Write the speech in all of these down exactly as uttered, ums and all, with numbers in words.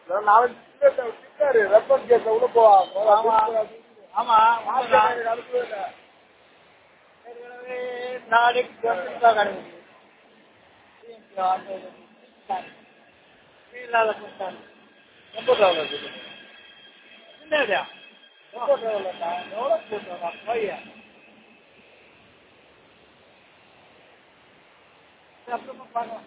நாலஞ்சு திட்டாரு ரெஃபரன்ஸ் கேட்ல உள்ள போவா. ஆமா அனுப்பவே இல்லை. நாளைக்கு கிடையாது இல்லாத கொடுத்தாங்க. ரொம்ப எவ்வளோ என்னடியா ரொம்ப எவ்வளோடா எவ்வளோ போட்டோடா போய் அப்புறமா பார்க்கலாம்.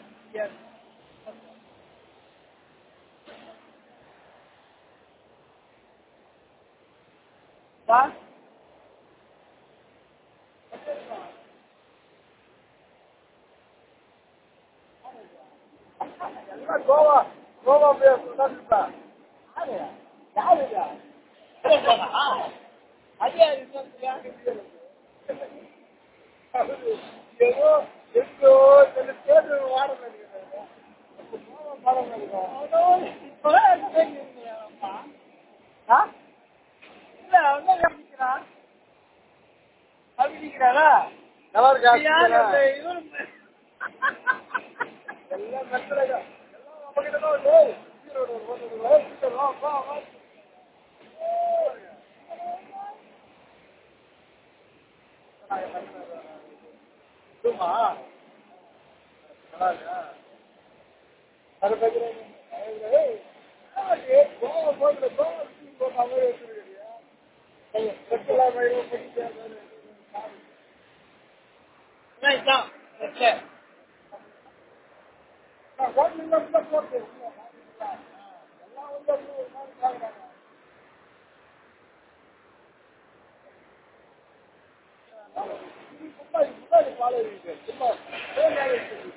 எல்லாம் கோவா கோவா போய் சொல்லிட்டா யாரு யாருடா அதே ஏதோ எங்கோ சில தேர்வு வாரம் இருக்கிறாங்க. பாடம் இல்ல அவன் கவனிக்கிறான் கவனிக்கிறாரா நல்லா இருக்கா இவரு எல்லாம் மெத்தலைங்க எல்லாம் நம்மகிட்டதான் சும்மா அது கோவம் போட்டு கோவம் போட்டு பாலை சும்மா